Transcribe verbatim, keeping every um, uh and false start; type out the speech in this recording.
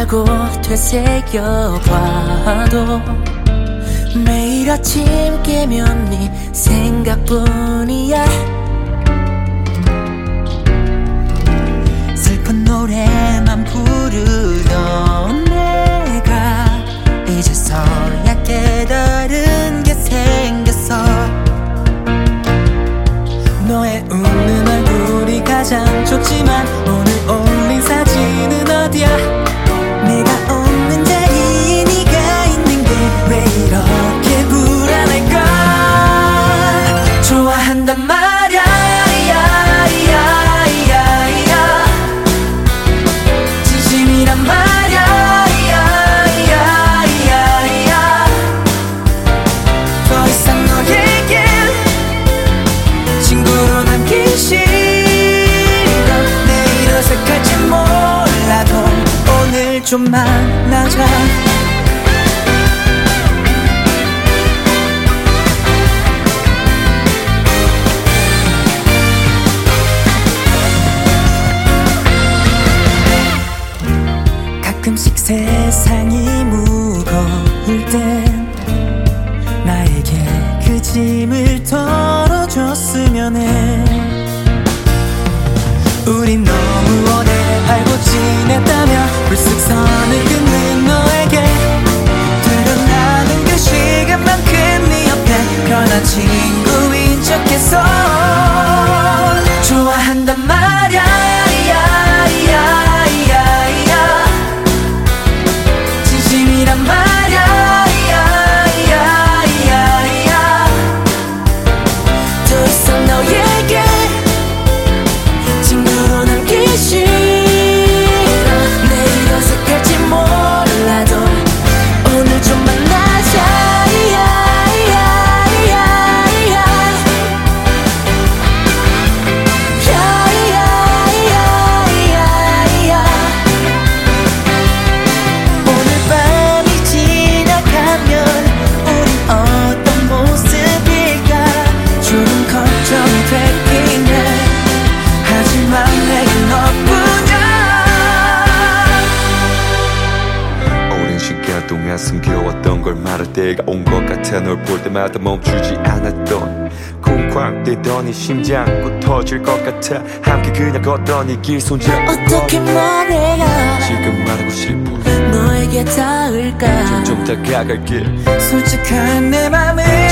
하고 되새겨봐도 매일 아침 깨면 네 생각뿐이야. 슬픈 노래만 부르던 내가 이제서야 깨달은 게 생겼어. 너의 웃는 얼굴이 가장 좋지만 오늘 올린 사진은 어디야. 내가 없는 자리에 네가 있는 게 왜 이렇게 불안할까. 좋아한단 말야 야야야야. 진심이란 말야 야야야야. 더 이상 너에게 친구로 남기 싫어. 내일 어색할지 몰라도 오늘 좀 만나자. 가끔씩 세상이 무거울 땐 나에게 그 짐을 덜어줬으면 해. 우린 너무 오래 알고 지냈다며 불쑥 선을 긋는 너에게 들어나는 그 시간만큼 네 옆에 편한 친구인 척했어. 좋아한단 말야 야야야야. 진심이란 말야 야야야야. 더 이상 너에게 친구로 남기 싫어. 내일 어색할지 몰라도 오늘 좀 만나자. 야야야야야. 야야야야야. 오늘 밤이 지나가면 우린 어떤 모습일까. 조금 걱정이 되긴 해. 하지만 내겐 너뿐이야. 오랜 시간 동안 숨겨왔던 걸 말할 때가 온 것 같아. 널 볼 때마다 멈추지 않았던 쿵쾅대던 이 심장 곧 터질 것 같아. 함께 그냥 걷던 이 길 손잡고 어떻게 말해야 지금 말하고 싶어. 너에게 닿을까. 좀 다가갈게. 솔직한 내 맘을